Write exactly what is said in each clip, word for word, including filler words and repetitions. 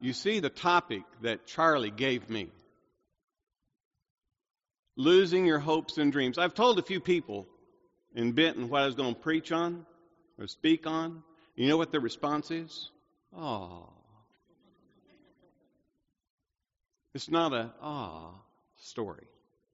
you see the topic that Charlie gave me. Losing your hopes and dreams. I've told a few people in Benton what I was going to preach on or speak on. You know what their response is? Oh. It's not a ah story.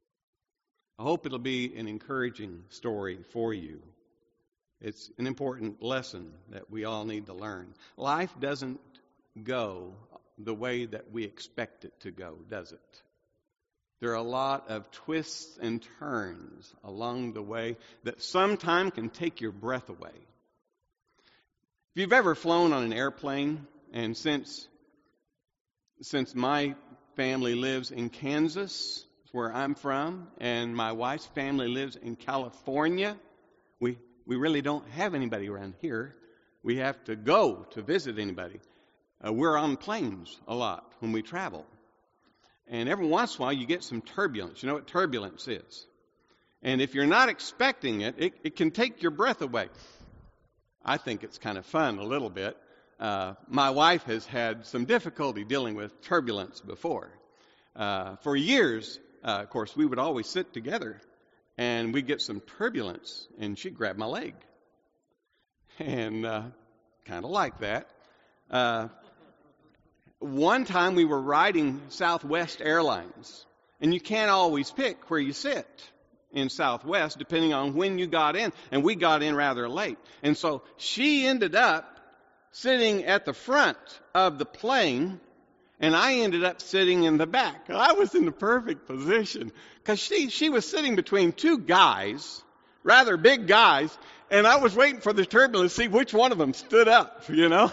I hope it'll be an encouraging story for you. It's an important lesson that we all need to learn. Life doesn't go the way that we expect it to go, does it? There are a lot of twists and turns along the way that sometimes can take your breath away. If you've ever flown on an airplane, and since since my family lives in Kansas, where I'm from, and my wife's family lives in California, we we really don't have anybody around here. We have to go to visit anybody. Uh, we're on planes a lot when we travel. And every once in a while you get some turbulence. You know what turbulence is? And if you're not expecting it, it, it can take your breath away. I think it's kind of fun a little bit. Uh, my wife has had some difficulty dealing with turbulence before. Uh, for years, uh, of course, we would always sit together and we'd get some turbulence and she'd grab my leg. And uh, kind of like that. Uh, one time we were riding Southwest Airlines, and you can't always pick where you sit in Southwest depending on when you got in, and we got in rather late. And so she ended up sitting at the front of the plane, and I ended up sitting in the back. I was in the perfect position because she, she was sitting between two guys, rather big guys, and I was waiting for the turbulence to see which one of them stood up, you know.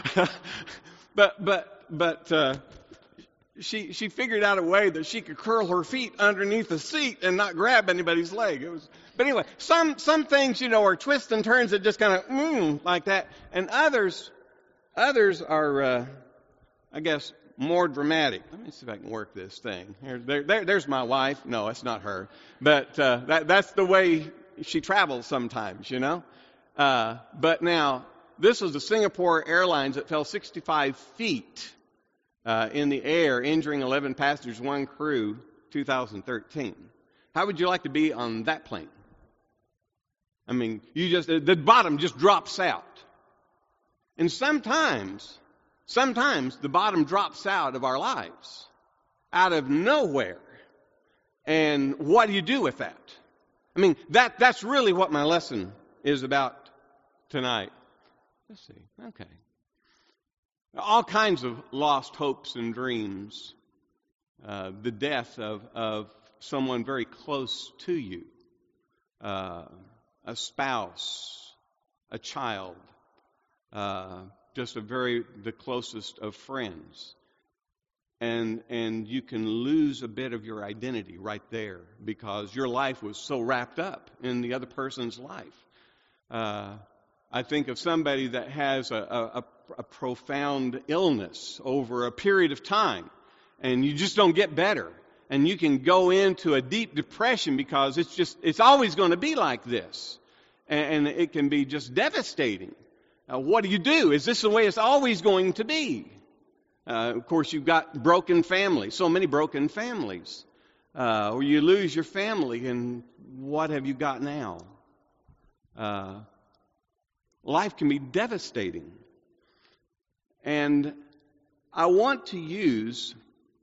but but but uh, she she figured out a way that she could curl her feet underneath the seat and not grab anybody's leg. It was, but anyway, some some things, you know, are twists and turns that just kind of mm, like that, and others others are, uh, I guess, more dramatic. Let me see if I can work this thing. Here, there, there, there's my wife. No, it's not her, but uh, that that's the way she travels sometimes, you know. Uh, but now, this was the Singapore Airlines that fell sixty-five feet uh, in the air, injuring eleven passengers, one crew, two thousand thirteen. How would you like to be on that plane? I mean, you just the bottom just drops out. And sometimes, sometimes the bottom drops out of our lives, out of nowhere. And what do you do with that? I mean, that that's really what my lesson is about tonight. Let's see. Okay. All kinds of lost hopes and dreams. Uh, the death of, of someone very close to you. Uh, a spouse, a child, uh, just a very, the closest of friends. And and you can lose a bit of your identity right there because your life was so wrapped up in the other person's life. Uh, I think of somebody that has a, a, a profound illness over a period of time, and you just don't get better. And you can go into a deep depression because it's just, it's always going to be like this. And, and it can be just devastating. Uh, what do you do? Is this the way it's always going to be? Uh, of course, you've got broken families, so many broken families. Uh, or you lose your family, and what have you got now? Uh, life can be devastating. And I want to use,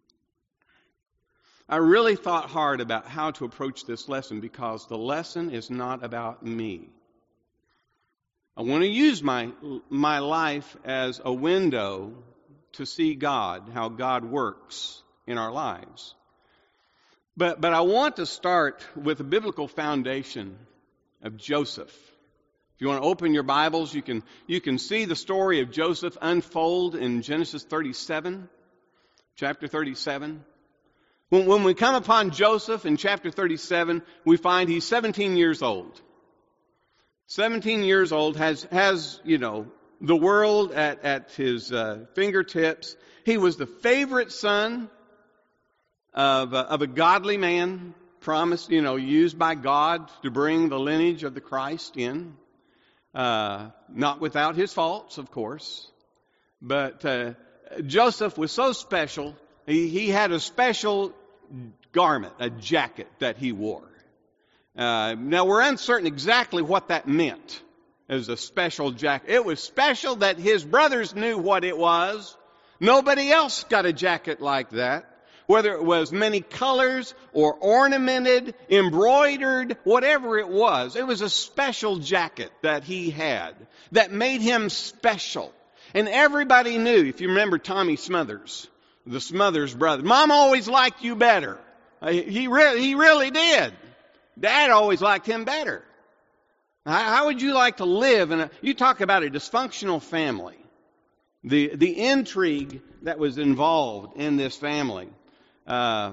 I really thought hard about how to approach this lesson because the lesson is not about me. I want to use my my life as a window to see God, how God works in our lives. But but I want to start with a biblical foundation of Joseph. If you want to open your Bibles, you can you can see the story of Joseph unfold in Genesis thirty-seven, chapter thirty-seven. When, when we come upon Joseph in chapter thirty-seven, we find he's seventeen years old. seventeen years old, has, has you know, the world at, at his uh, fingertips. He was the favorite son of, uh, of a godly man, promised, you know, used by God to bring the lineage of the Christ in. Uh, not without his faults, of course. But uh, Joseph was so special, he, he had a special garment, a jacket that he wore. Uh, now, we're uncertain exactly what that meant as a special jacket. It was special that his brothers knew what it was. Nobody else got a jacket like that. Whether it was many colors or ornamented, embroidered, whatever it was. It was a special jacket that he had that made him special. And everybody knew, if you remember Tommy Smothers, the Smothers brother, Mom always liked you better. He really, he really did. Dad always liked him better. How would you like to live in a, you talk about a dysfunctional family. The, the intrigue that was involved in this family uh,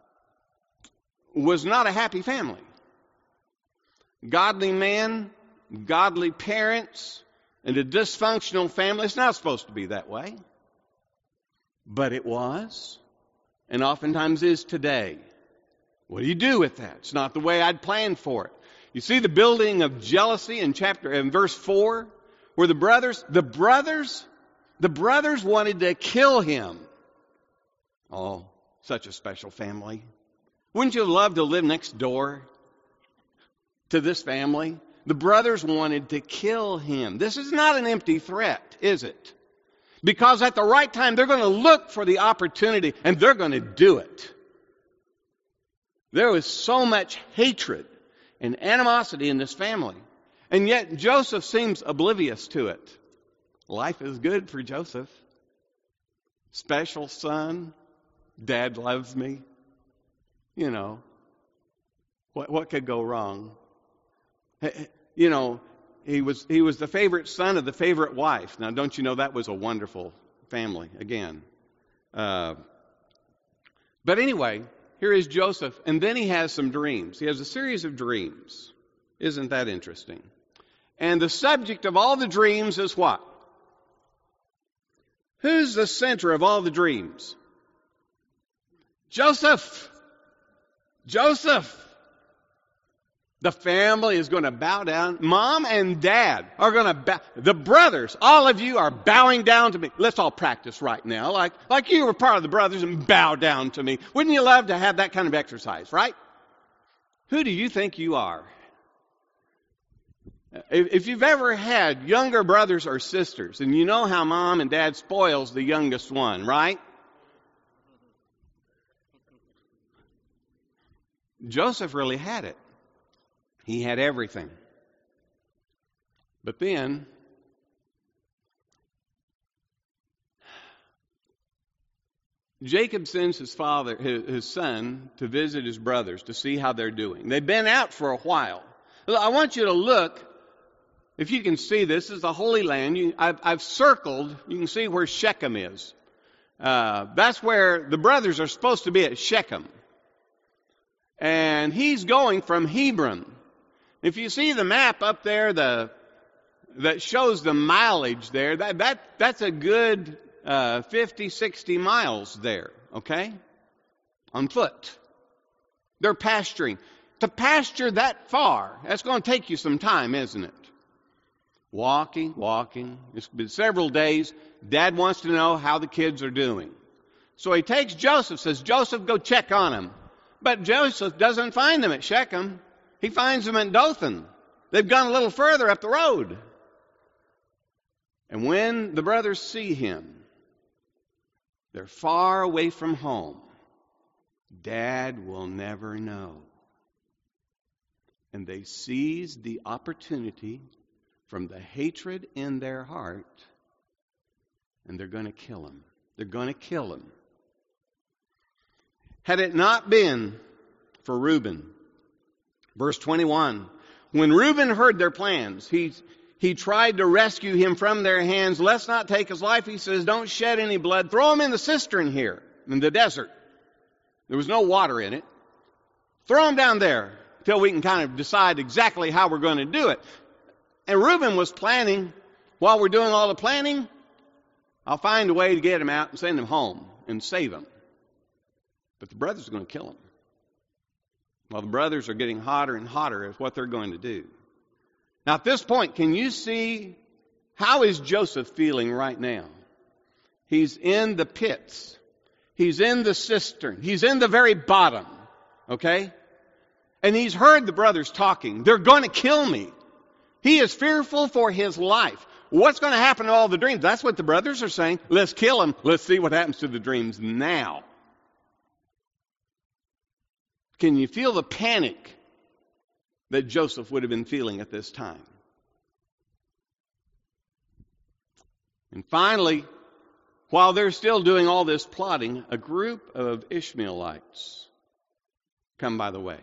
was not a happy family. Godly man, godly parents, and a dysfunctional family. It's not supposed to be that way. But it was, and oftentimes is today. What do you do with that? It's not the way I'd planned for it. You see the building of jealousy in chapter, in verse four, where the brothers, the brothers, the brothers wanted to kill him. Oh, such a special family. Wouldn't you love to live next door to this family? The brothers wanted to kill him. This is not an empty threat, is it? Because at the right time, they're going to look for the opportunity and they're going to do it. There was so much hatred and animosity in this family. And yet Joseph seems oblivious to it. Life is good for Joseph. Special son. Dad loves me. You know, what what could go wrong? You know, he was he was the favorite son of the favorite wife. Now, don't you know that was a wonderful family again? Uh, but anyway, here is Joseph, and then he has some dreams. He has a series of dreams. Isn't that interesting? And the subject of all the dreams is what? Who's the center of all the dreams? Joseph. Joseph. The family is going to bow down. Mom and Dad are going to bow. The brothers, all of you are bowing down to me. Let's all practice right now, like, like you were part of the brothers, and bow down to me. Wouldn't you love to have that kind of exercise, right? Who do you think you are? If you've ever had younger brothers or sisters, and you know how Mom and Dad spoils the youngest one, right? Joseph really had it. He had everything. But then, Jacob sends his father, his, his son, to visit his brothers to see how they're doing. They've been out for a while. I want you to look, if you can see this, this is the Holy Land. You, I've, I've circled, you can see where Shechem is. Uh, that's where the brothers are supposed to be, at Shechem. And he's going from Hebron. If you see the map up there, the that shows the mileage there, that, that that's a good uh, fifty, sixty miles there, okay? On foot. They're pasturing. To pasture that far, that's going to take you some time, isn't it? Walking, walking. It's been several days. Dad wants to know how the kids are doing. So he takes Joseph, says, Joseph, go check on them. But Joseph doesn't find them at Shechem. He finds them at Dothan. They've gone a little further up the road. And when the brothers see him, they're far away from home. Dad will never know. And they seize the opportunity from the hatred in their heart, and they're going to kill him. They're going to kill him. Had it not been for Reuben, verse twenty-one, when Reuben heard their plans, he, he tried to rescue him from their hands. Let's not take his life. He says, don't shed any blood. Throw him in the cistern here in the desert. There was no water in it. Throw him down there till we can kind of decide exactly how we're going to do it. And Reuben was planning, while we're doing all the planning, I'll find a way to get him out and send him home and save him. But the brothers are going to kill him. Well, the brothers are getting hotter and hotter at what they're going to do. Now, at this point, can you see, how is Joseph feeling right now? He's in the pits. He's in the cistern. He's in the very bottom. Okay? And he's heard the brothers talking. They're going to kill me. He is fearful for his life. What's going to happen to all the dreams? That's what the brothers are saying. Let's kill him. Let's see what happens to the dreams now. Can you feel the panic that Joseph would have been feeling at this time? And finally, while they're still doing all this plotting, a group of Ishmaelites come by the way.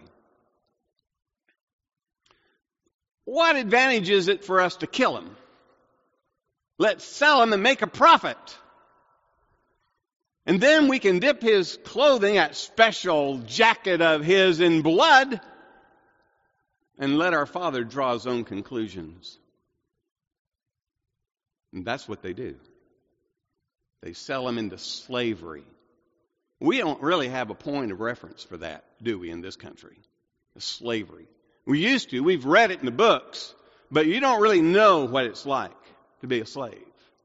What advantage is it for us to kill him? Let's sell him and make a profit. And then we can dip his clothing, that special jacket of his, in blood, and let our father draw his own conclusions. And that's what they do. They sell him into slavery. We don't really have a point of reference for that, do we, in this country? The slavery. We used to. We've read it in the books, but you don't really know what it's like to be a slave.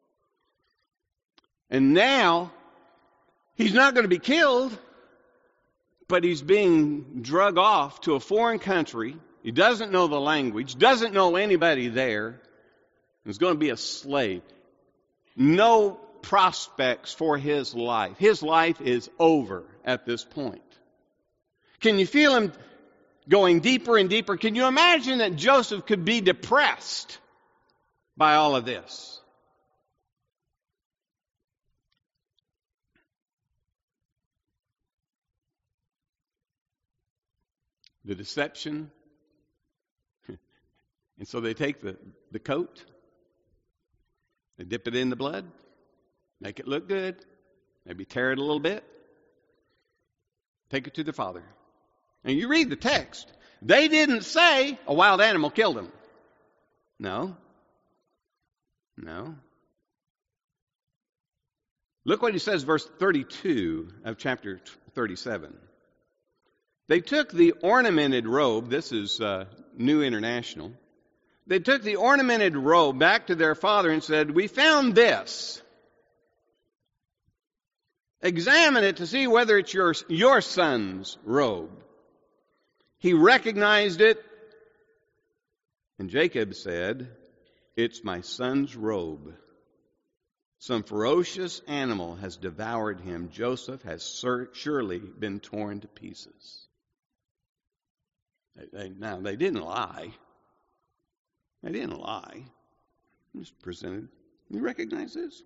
And now, he's not going to be killed, but he's being drug off to a foreign country. He doesn't know the language, doesn't know anybody there. He's going to be a slave. No prospects for his life. His life is over at this point. Can you feel him going deeper and deeper? Can you imagine that Joseph could be depressed by all of this? The deception. And so they take the, the coat, they dip it in the blood, make it look good, maybe tear it a little bit, take it to the father. And you read the text. They didn't say a wild animal killed him. No. No. Look what he says, verse thirty-two of chapter thirty-seven. They took the ornamented robe. This is uh, New International. They took the ornamented robe back to their father and said, "We found this. Examine it to see whether it's your, your son's robe." He recognized it, and Jacob said, "It's my son's robe. Some ferocious animal has devoured him. Joseph has sur- surely been torn to pieces." They, they, now, they didn't lie. They didn't lie. It was presented. You recognize this?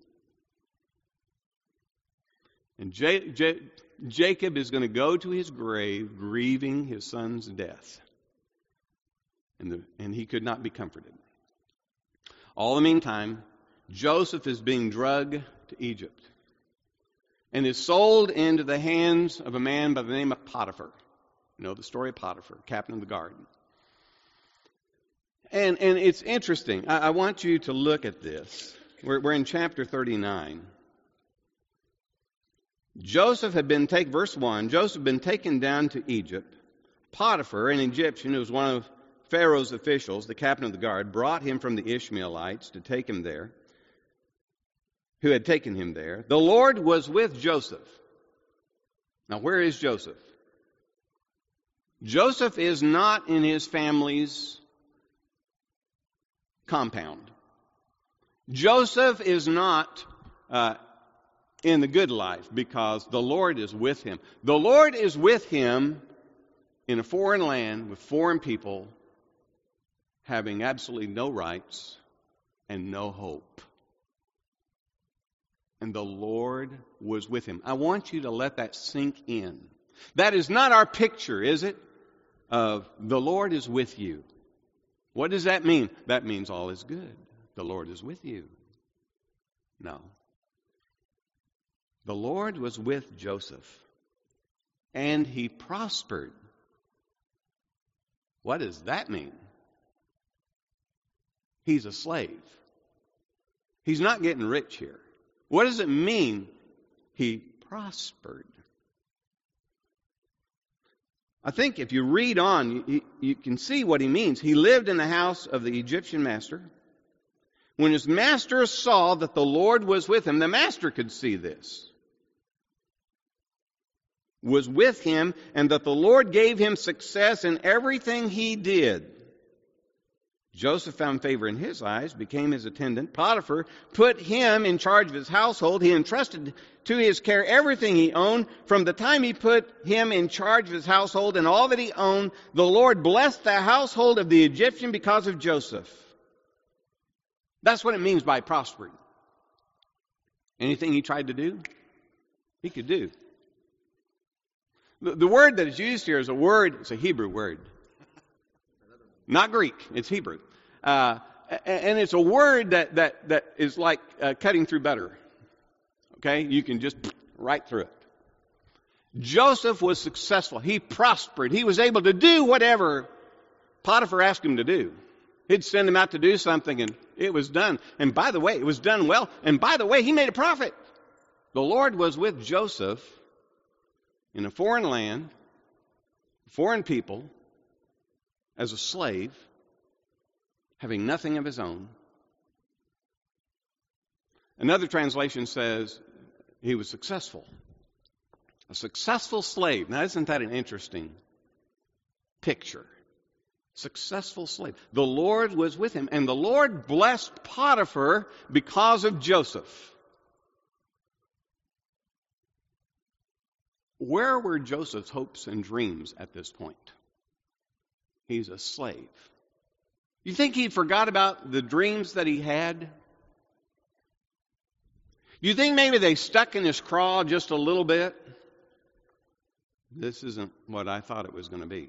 And J- J- Jacob is going to go to his grave grieving his son's death. And, the, and he could not be comforted. All the meantime, Joseph is being drugged to Egypt and is sold into the hands of a man by the name of Potiphar. You know the story of Potiphar, captain of the guard. And, and it's interesting. I, I want you to look at this. We're, we're in chapter thirty-nine. Joseph had been taken, verse one, Joseph had been taken down to Egypt. Potiphar, an Egyptian who was one of Pharaoh's officials, the captain of the guard, brought him from the Ishmaelites to take him there, who had taken him there. The Lord was with Joseph. Now, where is Joseph? Joseph is not in his family's compound. Joseph is not uh, in the good life because the Lord is with him. The Lord is with him in a foreign land with foreign people having absolutely no rights and no hope. And the Lord was with him. I want you to let that sink in. That is not our picture, is it? Of the Lord is with you. What does that mean? That means all is good. The Lord is with you. No. The Lord was with Joseph, and he prospered. What does that mean? He's a slave. He's not getting rich here. What does it mean? He prospered. I think if you read on, you, you can see what he means. He lived in the house of the Egyptian master, When his master saw that the Lord was with him, the master could see this, was with him, and that the Lord gave him success in everything he did. Joseph found favor in his eyes, became his attendant. Potiphar put him in charge of his household. He entrusted to his care everything he owned. From the time he put him in charge of his household and all that he owned, the Lord blessed the household of the Egyptian because of Joseph. That's what it means by prospering. Anything he tried to do, he could do. The, the word that is used here is a word, it's a Hebrew word. Not Greek, it's Hebrew. Uh, and it's a word that, that, that is like uh, cutting through butter. Okay? You can just right through it. Joseph was successful. He prospered. He was able to do whatever Potiphar asked him to do. He'd send him out to do something and it was done. And by the way, it was done well. And by the way, he made a profit. The Lord was with Joseph in a foreign land, foreign people, as a slave, having nothing of his own. Another translation says he was successful. A successful slave. Now, isn't that an interesting picture? Successful slave. The Lord was with him, and the Lord blessed Potiphar because of Joseph. Where were Joseph's hopes and dreams at this point? He's a slave. You think he forgot about the dreams that he had? You think maybe they stuck in his craw just a little bit? This isn't what I thought it was going to be.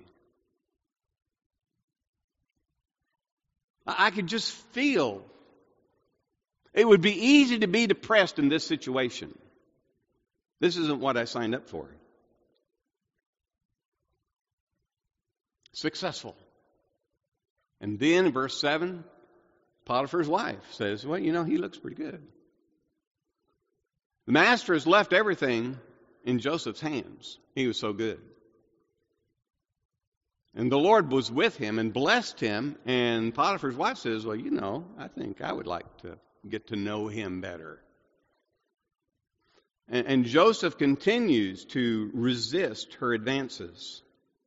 I could just feel it would be easy to be depressed in this situation. This isn't what I signed up for. Successful. And then in verse seven, Potiphar's wife says, well, you know, he looks pretty good. The master has left everything in Joseph's hands. He was so good. And the Lord was with him and blessed him. And Potiphar's wife says, well, you know, I think I would like to get to know him better. And, and Joseph continues to resist her advances.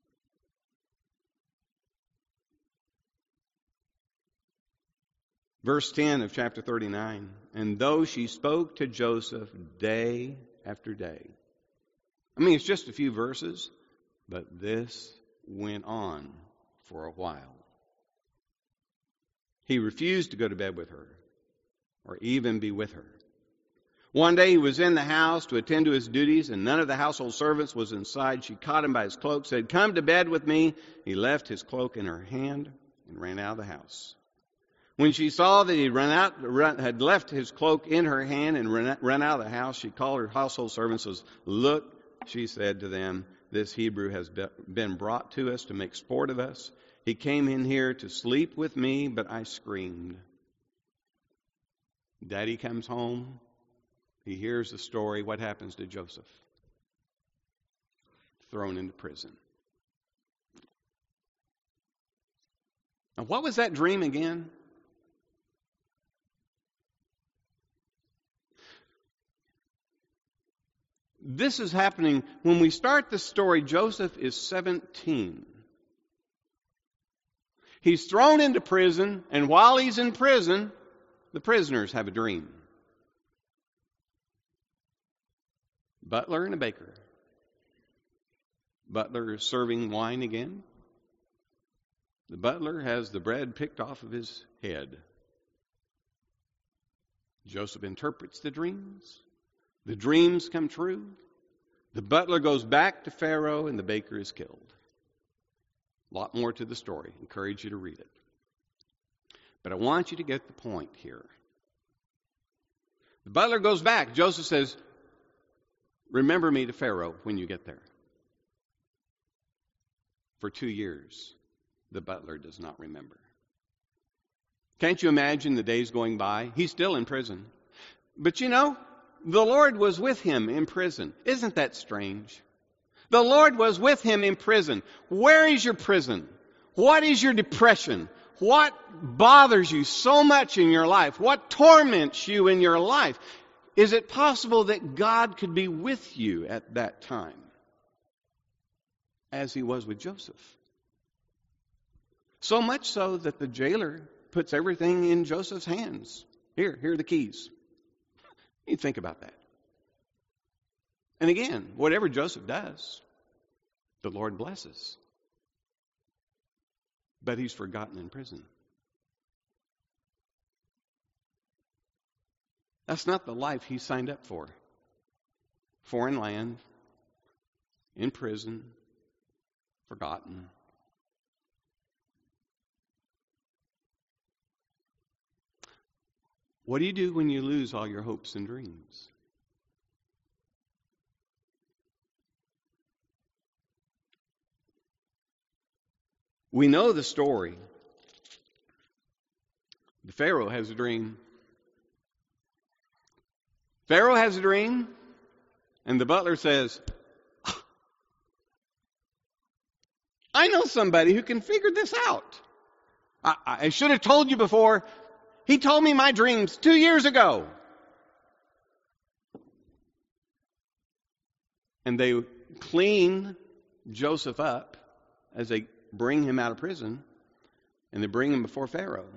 Verse ten of chapter thirty-nine, and though she spoke to Joseph day after day. I mean, it's just a few verses, but this went on for a while. He refused to go to bed with her or even be with her. One day he was in the house to attend to his duties, and none of the household servants was inside. She caught him by his cloak, said, come to bed with me. He left his cloak in her hand and ran out of the house. When she saw that he run out, run, had left his cloak in her hand and run, run out of the house, she called her household servants and says, look, she said to them, this Hebrew has been brought to us to make sport of us. He came in here to sleep with me, but I screamed. Daddy comes home. He hears the story. What happens to Joseph? Thrown into prison. Now, what was that dream again? This is happening when we start the story. Joseph is seventeen. He's thrown into prison, and while he's in prison, the prisoners have a dream. Butler and a baker. Butler is serving wine again. The butler has the bread picked off of his head. Joseph interprets the dreams. The dreams come true. The butler goes back to Pharaoh and the baker is killed. A lot more to the story. I encourage you to read it. But I want you to get the point here. The butler goes back. Joseph says, remember me to Pharaoh when you get there. For two years, the butler does not remember. Can't you imagine the days going by? He's still in prison. But you know, the Lord was with him in prison. Isn't that strange? The Lord was with him in prison. Where is your prison? What is your depression? What bothers you so much in your life? What torments you in your life? Is it possible that God could be with you at that time, as he was with Joseph? So much so that the jailer puts everything in Joseph's hands. Here, here are the keys. You think about that. And again, whatever Joseph does, the Lord blesses. But he's forgotten in prison. That's not the life he signed up for. Foreign land, in prison, forgotten. What do you do when you lose all your hopes and dreams? We know the story. The Pharaoh has a dream. Pharaoh has a dream, and the butler says, I know somebody who can figure this out. I, I should have told you before. He told me my dreams two years ago. And they clean Joseph up as they bring him out of prison, and they bring him before Pharaoh.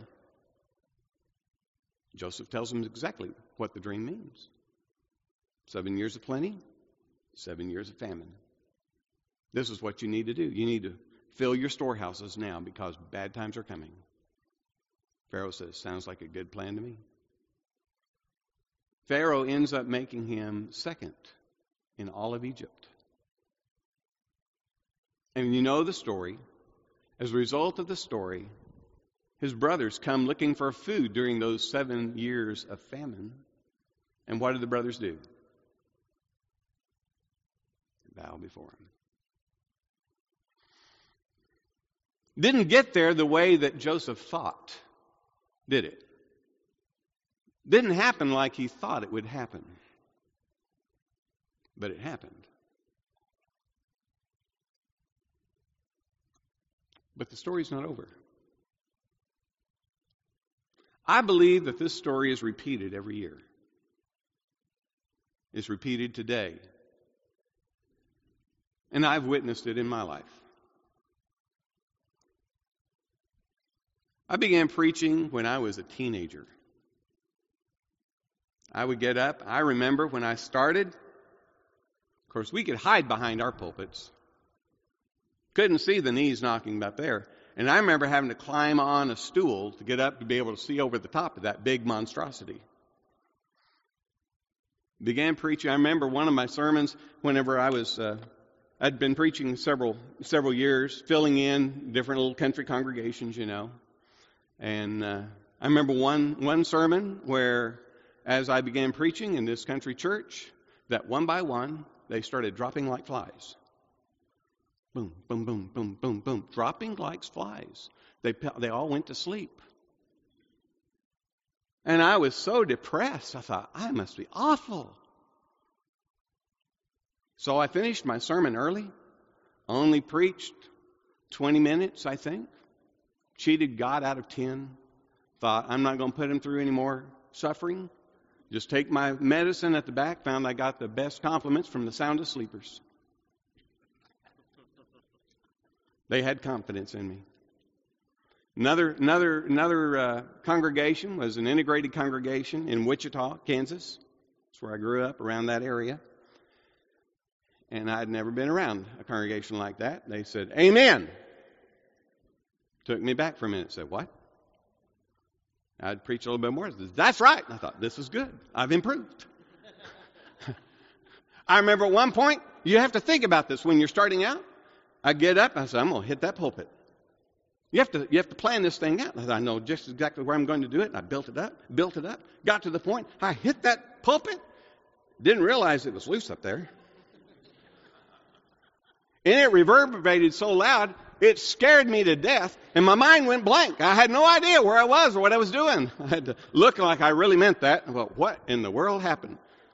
Joseph tells him exactly what the dream means. Seven years of plenty, seven years of famine. This is what you need to do. You need to fill your storehouses now because bad times are coming. Pharaoh says, sounds like a good plan to me. Pharaoh ends up making him second in all of Egypt. And you know the story. As a result of the story, his brothers come looking for food during those seven years of famine. And what did the brothers do? Bow before him. Didn't get there the way that Joseph thought, did it? Didn't happen like he thought it would happen. But it happened. But the story's not over. I believe that this story is repeated every year. It's repeated today. And I've witnessed it in my life. I began preaching when I was a teenager. I would get up. I remember when I started, of course, we could hide behind our pulpits. Couldn't see the knees knocking up there. And I remember having to climb on a stool to get up to be able to see over the top of that big monstrosity. Began preaching. I remember one of my sermons whenever I was, uh, I'd been preaching several several years, filling in different little country congregations, you know. And uh, I remember one one sermon where, as I began preaching in this country church, that one by one, they started dropping like flies. Boom, boom, boom, boom, boom, boom. Dropping like flies. They, they all went to sleep. And I was so depressed. I thought, I must be awful. So I finished my sermon early. Only preached twenty minutes, I think. Cheated God out of ten. Thought, I'm not going to put him through any more suffering. Just take my medicine at the back. Found I got the best compliments from the soundest sleepers. They had confidence in me. Another another another uh, congregation was an integrated congregation in Wichita, Kansas. That's where I grew up, around that area. And I'd never been around a congregation like that. They said, Amen. Took me back for a minute. Said, what? I'd preach a little bit more. I said, that's right. And I thought, this is good. I've improved. I remember at one point, you have to think about this when you're starting out. I get up, I said, I'm going to hit that pulpit. You have to you have to plan this thing out. I said, I know just exactly where I'm going to do it. And I built it up, built it up, got to the point. I hit that pulpit, didn't realize it was loose up there. And it reverberated so loud, it scared me to death, and my mind went blank. I had no idea where I was or what I was doing. I had to look like I really meant that. I thought, what in the world happened?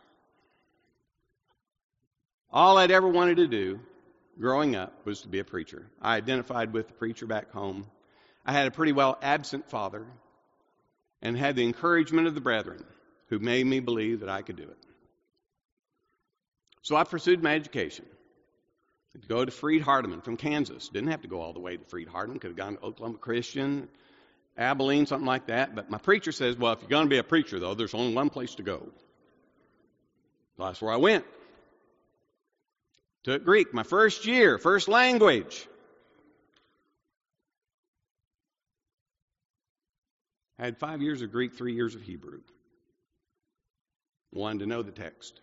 All I'd ever wanted to do growing up was to be a preacher. I identified with the preacher back home. I had a pretty well absent father and had the encouragement of the brethren who made me believe that I could do it. So I pursued my education. I'd go to Freed Hardeman from Kansas. Didn't have to go all the way to Freed Hardeman. Could have gone to Oklahoma Christian, Abilene, something like that. But my preacher says, well, if you're going to be a preacher, though, there's only one place to go. So that's where I went. Took Greek, my first year, first language. I had five years of Greek, three years of Hebrew. Wanted to know the text.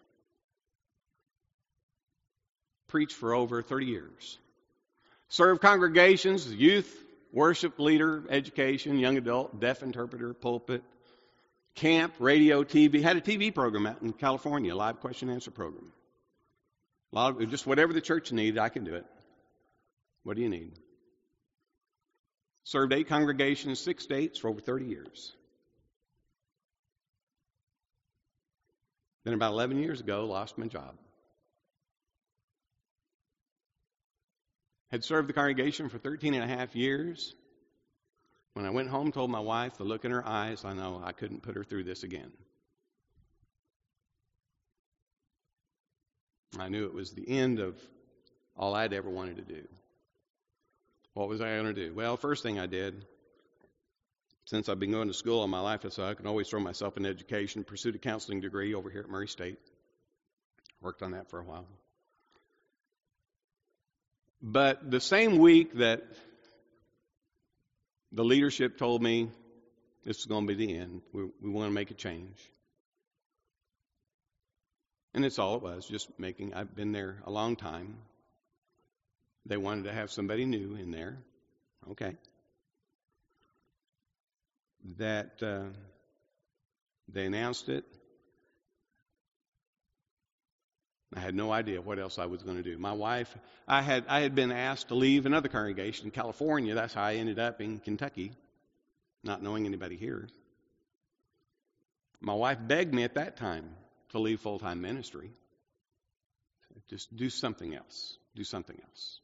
Preached for over thirty years. Served congregations, youth, worship leader, education, young adult, deaf interpreter, pulpit, camp, radio, T V. Had a T V program out in California, a live question and answer program. A lot of, just whatever the church needed, I can do it. What do you need? Served eight congregations, six states for over thirty years. Then about eleven years ago, lost my job. Had served the congregation for thirteen and a half years. When I went home, told my wife, the look in her eyes, I know I couldn't put her through this again. I knew it was the end of all I'd ever wanted to do. What was I going to do? Well, first thing I did, since I've been going to school all my life, I said I can always throw myself in education, pursued a counseling degree over here at Murray State. Worked on that for a while. But the same week that the leadership told me this is going to be the end, we, we want to make a change. And it's all it was, just making, I've been there a long time. They wanted to have somebody new in there. Okay. That uh, they announced it. I had no idea what else I was going to do. My wife, I had I had been asked to leave another congregation in California. That's how I ended up in Kentucky, not knowing anybody here. My wife begged me at that time to leave full-time ministry. Just do something else. Do something else.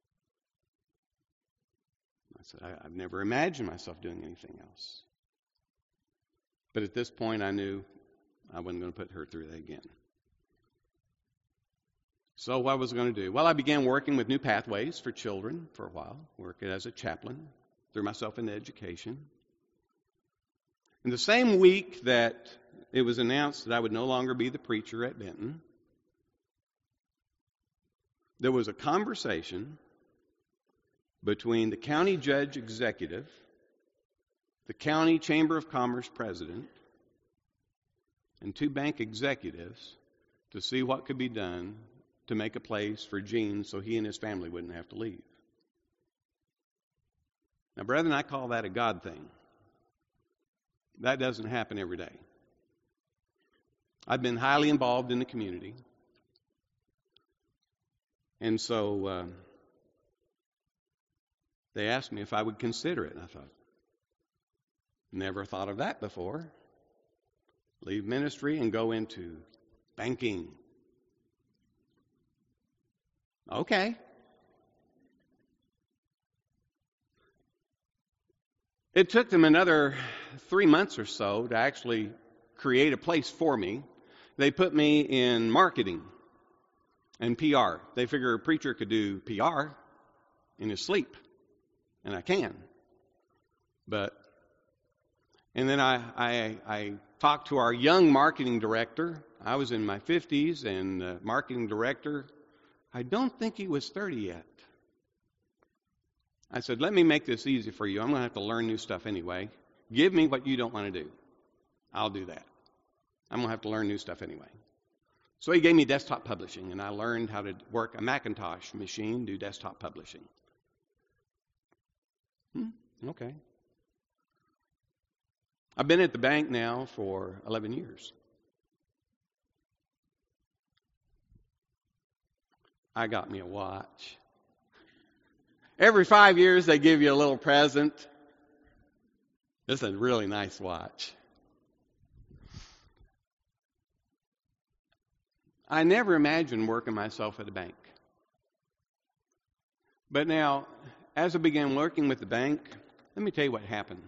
I said, I, I've never imagined myself doing anything else. But at this point, I knew I wasn't going to put her through that again. So what was I going to do? Well, I began working with New Pathways for children for a while, working as a chaplain, threw myself into education. And the same week that it was announced that I would no longer be the preacher at Benton, there was a conversation between the county judge executive, the county chamber of commerce president, and two bank executives to see what could be done to make a place for Gene so he and his family wouldn't have to leave. Now, brethren, I call that a God thing. That doesn't happen every day. I've been highly involved in the community. And so uh, they asked me if I would consider it. And I thought, never thought of that before. Leave ministry and go into banking. Okay. It took them another three months or so to actually create a place for me. They put me in marketing and P R. They figure a preacher could do P R in his sleep, and I can. But, and then I, I, I talked to our young marketing director. I was in my fifties, and the marketing director, I don't think he was thirty yet. I said, let me make this easy for you. I'm going to have to learn new stuff anyway. Give me what you don't want to do. I'll do that. I'm going to have to learn new stuff anyway. So he gave me desktop publishing, and I learned how to work a Macintosh machine, do desktop publishing. Hmm, okay. I've been at the bank now for eleven years. I got me a watch. Every five years they give you a little present. This is a really nice watch. I never imagined working myself at a bank. But now, as I began working with the bank, Let me tell you what happened.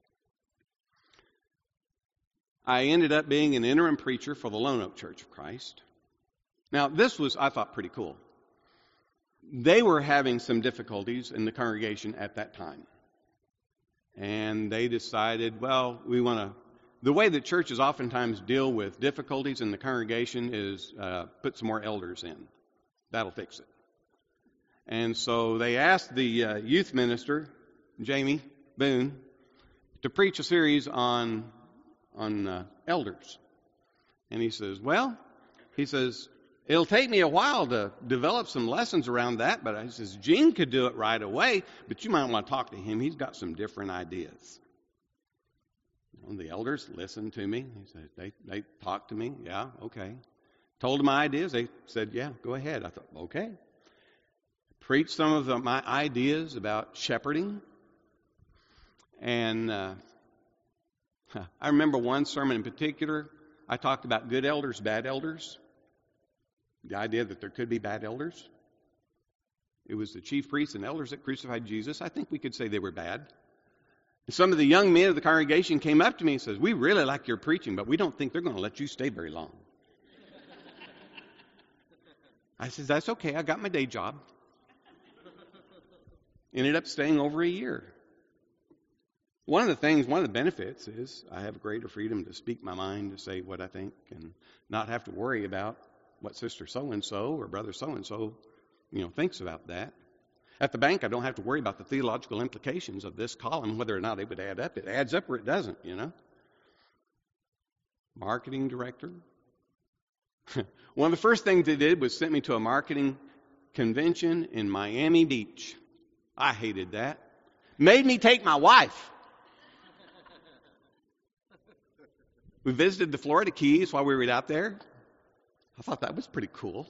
I ended up being an interim preacher for the Lone Oak Church of Christ. Now, this was, I thought, pretty cool. They were having some difficulties in the congregation at that time. And they decided, well, we want to, the way that churches oftentimes deal with difficulties in the congregation is uh, put some more elders in. That'll fix it. And so they asked the uh, youth minister, Jamie Boone, to preach a series on on uh, elders. And he says, well, he says, it'll take me a while to develop some lessons around that, but he says, Gene could do it right away, but you might want to talk to him. He's got some different ideas. You know, the elders listened to me. He said, they, they talked to me. Yeah, okay. Told them my ideas. They said, yeah, go ahead. I thought, okay. Preached some of the, my ideas about shepherding. And uh, I remember one sermon in particular. I talked about good elders, bad elders. The idea that there could be bad elders. It was the chief priests and elders that crucified Jesus. I think we could say they were bad. And some of the young men of the congregation came up to me and says, we really like your preaching, but we don't think they're going to let you stay very long. I said, that's okay. I got my day job. Ended up staying over a year. One of the things, one of the benefits is I have greater freedom to speak my mind, to say what I think, and not have to worry about what sister so-and-so or brother so-and-so, you know, thinks about that. At the bank, I don't have to worry about the theological implications of this column, whether or not it would add up. It adds up or it doesn't, you know. Marketing director. One of the first things they did was sent me to a marketing convention in Miami Beach. I hated that. Made me take my wife. We visited the Florida Keys while we were out there. I thought that was pretty cool.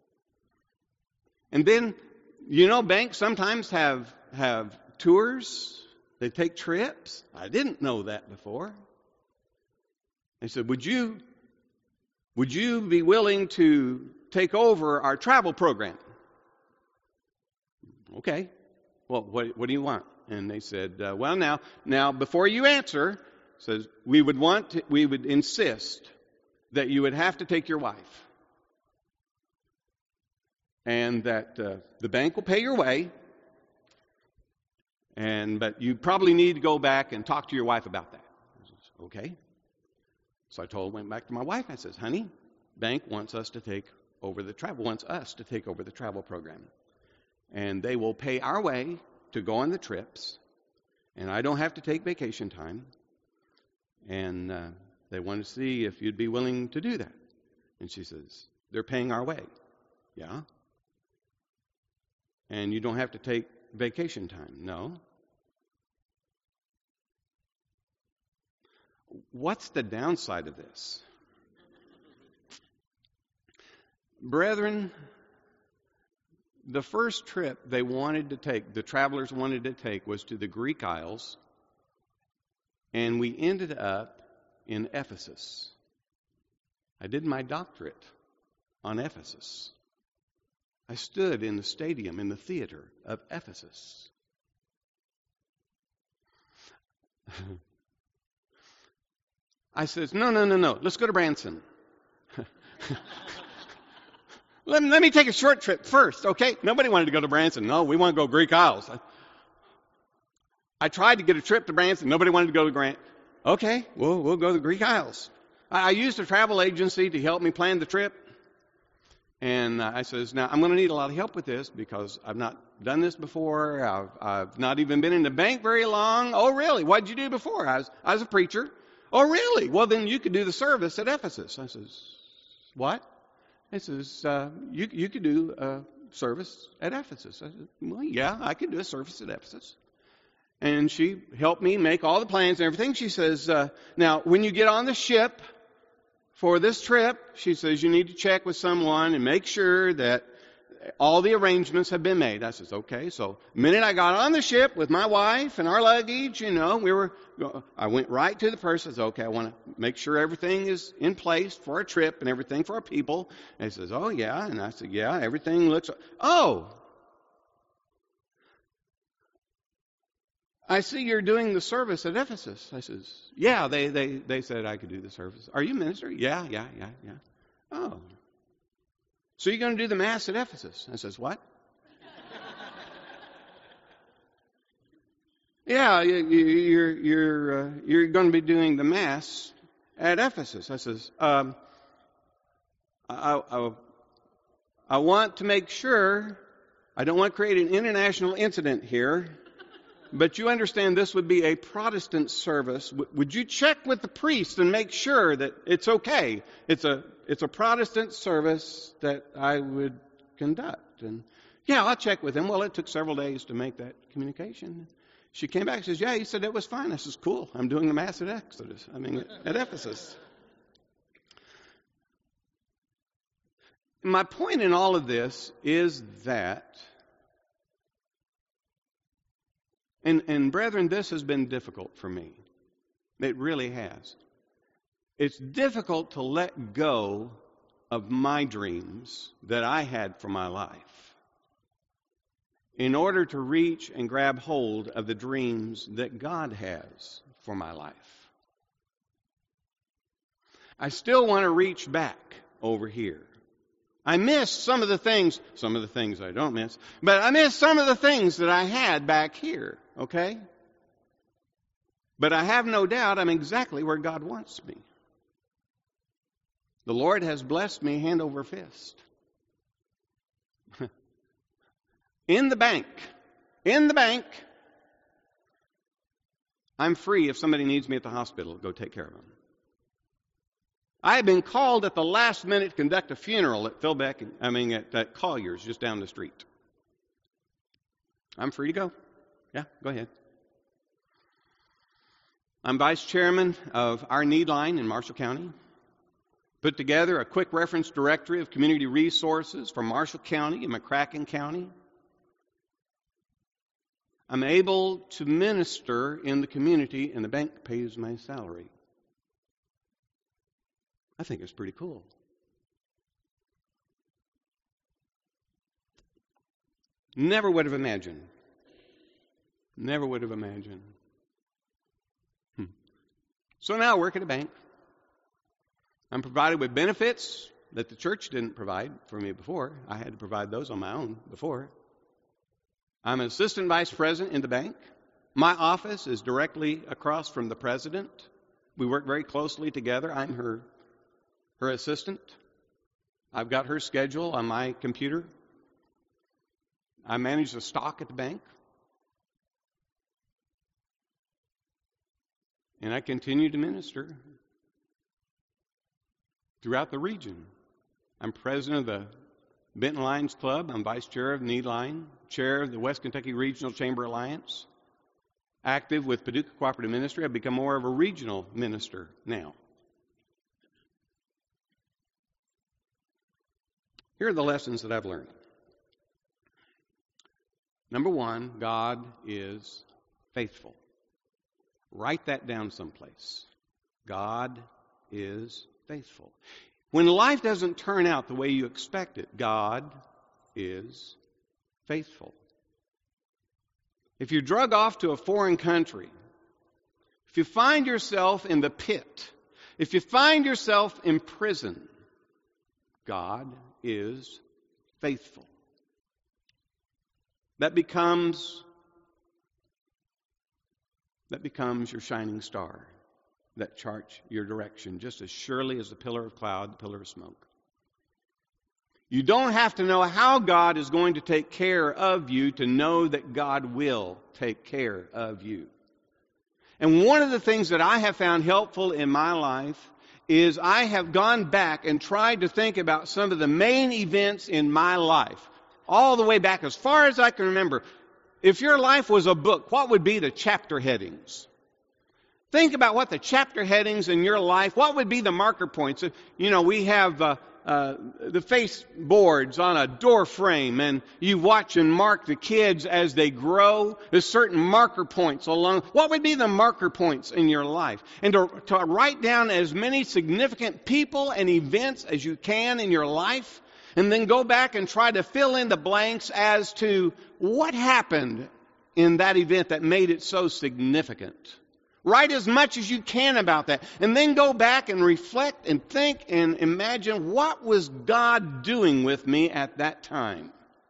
And then, you know, banks sometimes have have tours. They take trips. I didn't know that before. They said, would you, would you be willing to take over our travel program? Okay. Well, what, what do you want? And they said, uh, well, now, now, before you answer, says we would want, to, we would insist that you would have to take your wife, and that uh, the bank will pay your way, and but you probably need to go back and talk to your wife about that. I says, okay. So I told, went back to my wife. I says, honey, bank wants us to take over the travel, wants us to take over the travel program, and they will pay our way to go on the trips, and I don't have to take vacation time. And uh, they want to see if you'd be willing to do that. And she says, they're paying our way. Yeah. And you don't have to take vacation time. No. What's the downside of this? Brethren, the first trip they wanted to take, the travelers wanted to take, was to the Greek Isles. And we ended up in Ephesus. I did my doctorate on Ephesus. I stood in the stadium, in the theater of Ephesus. I says, no, no, no, no. Let's go to Branson. let, me, let me take a short trip first, okay? Nobody wanted to go to Branson. No, we want to go Greek Isles. I tried to get a trip to Branson. Nobody wanted to go to Grant. Okay, well, we'll go to the Greek Isles. I, I used a travel agency to help me plan the trip. And uh, I says, now, I'm going to need a lot of help with this because I've not done this before. I've, I've not even been in the bank very long. Oh, really? What did you do before? I was, I was a preacher. Oh, really? Well, then you could do the service at Ephesus. I says, what? He says, uh, you, you could do a service at Ephesus. I said, well, yeah, I could do a service at Ephesus. And she helped me make all the plans and everything. She says, uh, now, when you get on the ship for this trip, she says, you need to check with someone and make sure that all the arrangements have been made. I says, okay. So the minute I got on the ship with my wife and our luggage, you know, we were, I went right to the person. I said, okay, I want to make sure everything is in place for our trip and everything for our people. And he says, oh, yeah. And I said, yeah, everything looks, oh, I see you're doing the service at Ephesus. I says, yeah, they, they, they said I could do the service. Are you a minister? Yeah, yeah, yeah, yeah. Oh. So you're going to do the Mass at Ephesus? I says, what? yeah, you, you, you're, you're, uh, you're going to be doing the Mass at Ephesus. I says, um, I, I, I want to make sure, I don't want to create an international incident here, but you understand this would be a Protestant service. W- would you check with the priest and make sure that it's okay? It's a it's a Protestant service that I would conduct. And yeah, I'll check with him. Well, it took several days to make that communication. She came back and says, yeah, he said it was fine. I says, cool. I'm doing the Mass at Exodus. I mean, at Ephesus. My point in all of this is that, and, and brethren, this has been difficult for me. It really has. It's difficult to let go of my dreams that I had for my life in order to reach and grab hold of the dreams that God has for my life. I still want to reach back over here. I miss some of the things, some of the things I don't miss, but I miss some of the things that I had back here, okay? But I have no doubt I'm exactly where God wants me. The Lord has blessed me hand over fist. In the bank, in the bank, I'm free if somebody needs me at the hospital to go take care of them. I have been called at the last minute to conduct a funeral at Philbeck, I mean at, at Collier's, just down the street. I'm free to go. Yeah, go ahead. I'm vice chairman of our need line in Marshall County. Put together a quick reference directory of community resources for Marshall County and McCracken County. I'm able to minister in the community, and the bank pays my salary. I think it's pretty cool. Never would have imagined. Never would have imagined. Hmm. So now I work at a bank. I'm provided with benefits that the church didn't provide for me before. I had to provide those on my own before. I'm an assistant vice president in the bank. My office is directly across from the president. We work very closely together. I'm her her assistant. I've got her schedule on my computer. I manage the stock at the bank. And I continue to minister throughout the region. I'm president of the Benton Lions Club. I'm vice chair of Need Line, chair of the West Kentucky Regional Chamber Alliance, active with Paducah Cooperative Ministry. I've become more of a regional minister now. Here are the lessons that I've learned. Number one, God is faithful. Write that down someplace. God is faithful. When life doesn't turn out the way you expect it, God is faithful. If you're drug off to a foreign country, if you find yourself in the pit, if you find yourself in prison, God is faithful. That becomes that becomes your shining star that charts your direction just as surely as the pillar of cloud, the pillar of smoke. You don't have to know how God is going to take care of you to know that God will take care of you. And one of the things that I have found helpful in my life is I have gone back and tried to think about some of the main events in my life, all the way back as far as I can remember. If your life was a book, what would be the chapter headings? Think about what the chapter headings in your life, what would be the marker points? You know, we have uh, uh, the face boards on a door frame, and you watch and mark the kids as they grow. There's certain marker points along. What would be the marker points in your life? And to, to write down as many significant people and events as you can in your life, and then go back and try to fill in the blanks as to what happened in that event that made it so significant? Write as much as you can about that. And then go back and reflect and think and imagine, what was God doing with me at that time?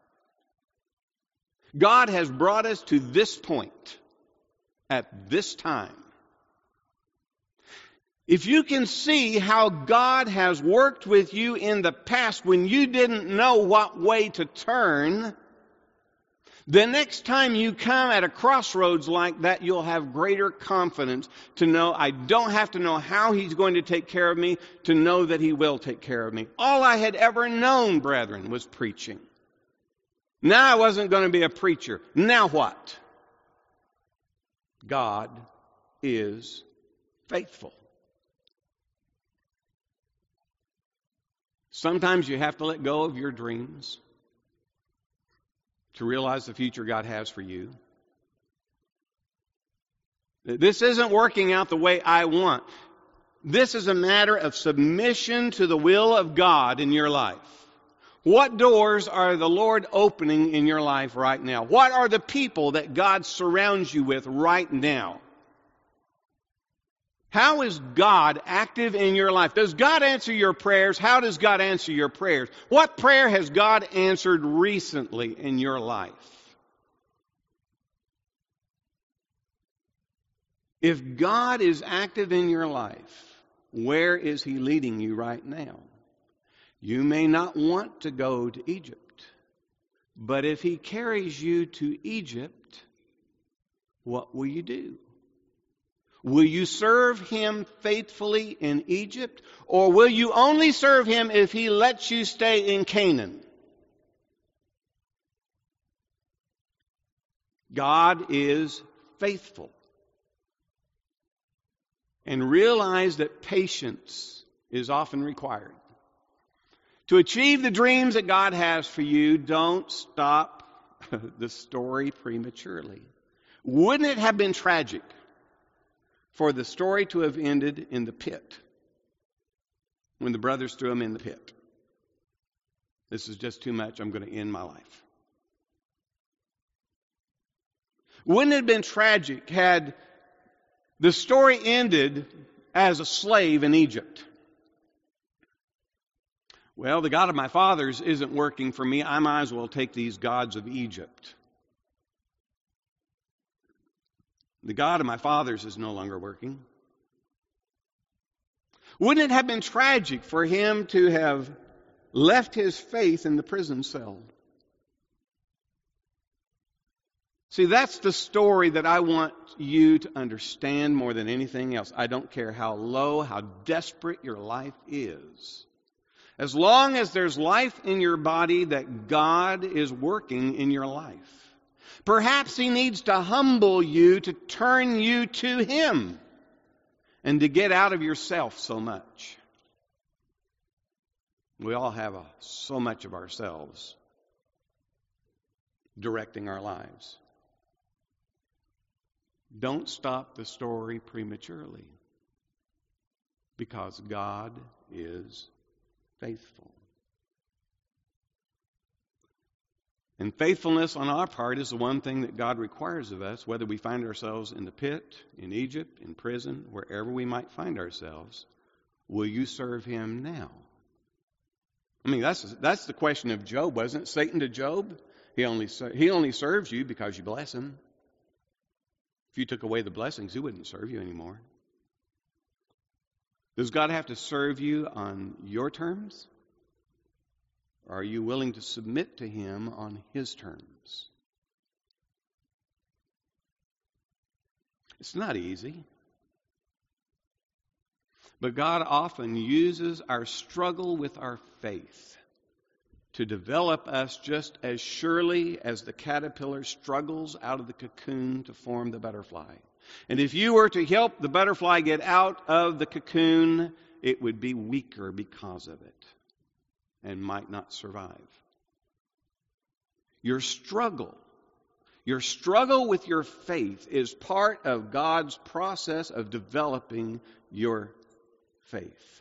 God has brought us to this point at this time. If you can see how God has worked with you in the past when you didn't know what way to turn, the next time you come at a crossroads like that, you'll have greater confidence to know I don't have to know how He's going to take care of me to know that He will take care of me. All I had ever known, brethren, was preaching. Now I wasn't going to be a preacher. Now what? God is faithful. Sometimes you have to let go of your dreams to realize the future God has for you. This isn't working out the way I want. This is a matter of submission to the will of God in your life. What doors are the Lord opening in your life right now? What are the people that God surrounds you with right now? How is God active in your life? Does God answer your prayers? How does God answer your prayers? What prayer has God answered recently in your life? If God is active in your life, where is He leading you right now? You may not want to go to Egypt, but if He carries you to Egypt, what will you do? Will you serve Him faithfully in Egypt, or will you only serve Him if He lets you stay in Canaan? God is faithful. And realize that patience is often required. To achieve the dreams that God has for you, don't stop the story prematurely. Wouldn't it have been tragic for the story to have ended in the pit when the brothers threw him in the pit? This is just too much. I'm going to end my life. Wouldn't it have been tragic had the story ended as a slave in Egypt? Well, the God of my fathers isn't working for me. I might as well take these gods of Egypt. The God of my fathers is no longer working. Wouldn't it have been tragic for him to have left his faith in the prison cell? See, that's the story that I want you to understand more than anything else. I don't care how low, how desperate your life is. As long as there's life in your body, that God is working in your life. Perhaps He needs to humble you to turn you to Him and to get out of yourself so much. We all have a, so much of ourselves directing our lives. Don't stop the story prematurely, because God is faithful. And faithfulness on our part is the one thing that God requires of us, whether we find ourselves in the pit, in Egypt, in prison, wherever we might find ourselves. Will you serve Him now? I mean, that's that's the question of Job, wasn't it? Satan to Job, he only he only serves you because you bless him. If you took away the blessings, He wouldn't serve you anymore. Does God have to serve you on your terms? Or are you willing to submit to Him on His terms? It's not easy. But God often uses our struggle with our faith to develop us just as surely as the caterpillar struggles out of the cocoon to form the butterfly. And if you were to help the butterfly get out of the cocoon, it would be weaker because of it and might not survive. Your struggle, your struggle with your faith is part of God's process of developing your faith.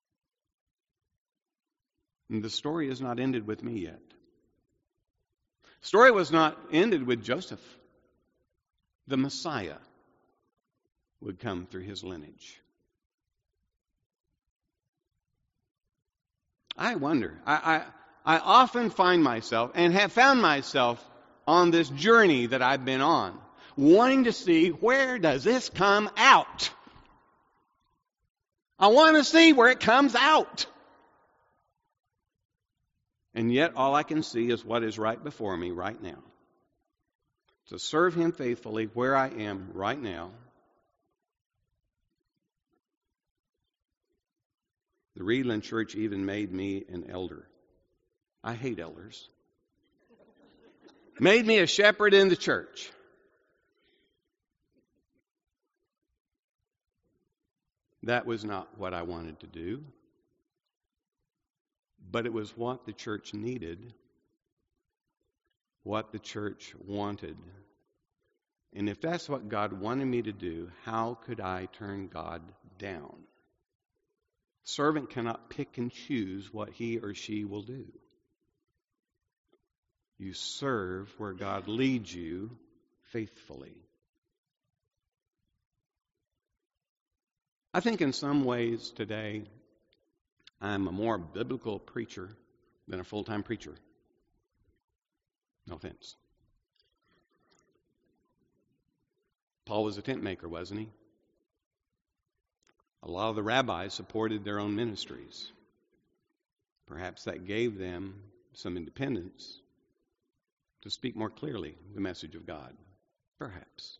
And the story is not ended with me yet. The story was not ended with Joseph. The Messiah would come through his lineage. I wonder. I, I, I often find myself, and have found myself, on this journey that I've been on, wanting to see, where does this come out? I want to see where it comes out. And yet all I can see is what is right before me right now. To serve Him faithfully where I am right now. The Reedland Church even made me an elder. I hate elders. Made me a shepherd in the church. That was not what I wanted to do. But it was what the church needed. What the church wanted. And if that's what God wanted me to do, how could I turn God down? The servant cannot pick and choose what he or she will do. You serve where God leads you faithfully. I think in some ways today, I'm a more biblical preacher than a full-time preacher. No offense. Paul was a tent maker, wasn't he? A lot of the rabbis supported their own ministries. Perhaps that gave them some independence to speak more clearly the message of God. Perhaps.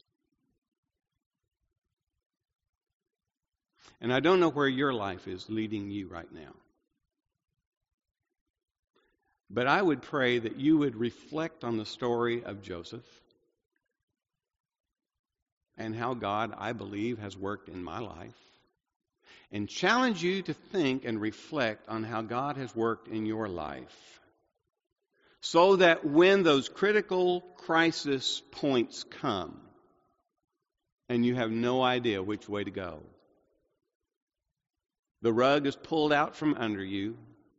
And I don't know where your life is leading you right now. But I would pray that you would reflect on the story of Joseph and how God, I believe, has worked in my life, and challenge you to think and reflect on how God has worked in your life, so that when those critical crisis points come and you have no idea which way to go, the rug is pulled out from under you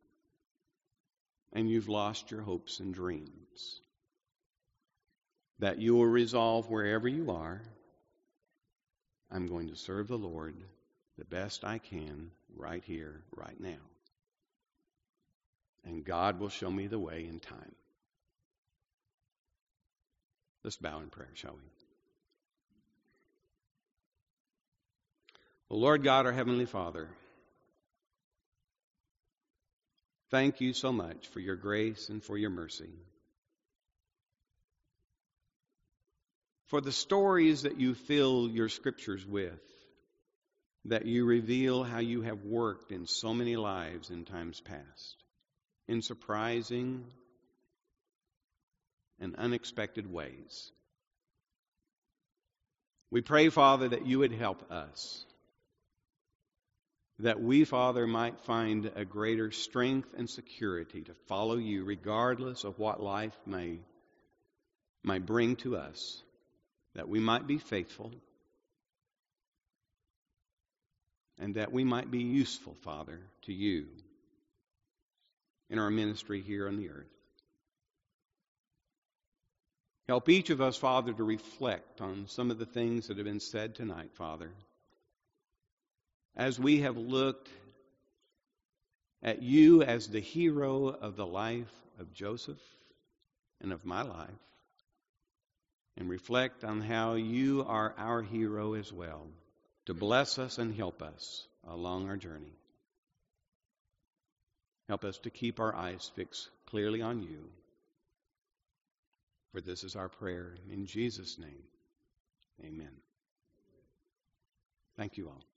and you've lost your hopes and dreams, that you will resolve wherever you are, I'm going to serve the Lord the best I can right here, right now. And God will show me the way in time. Let's bow in prayer, shall we? The Lord God, our Heavenly Father, thank you so much for your grace and for your mercy. For the stories that you fill your scriptures with, that you reveal how you have worked in so many lives in times past, in surprising and unexpected ways. We pray, Father, that you would help us, that we, Father, might find a greater strength and security to follow you regardless of what life may, may bring to us, that we might be faithful, and that we might be useful, Father, to you in our ministry here on the earth. Help each of us, Father, to reflect on some of the things that have been said tonight, Father, as we have looked at you as the hero of the life of Joseph and of my life, and reflect on how you are our hero as well, to bless us and help us along our journey. Help us to keep our eyes fixed clearly on you. For this is our prayer in Jesus' name. Amen. Thank you all.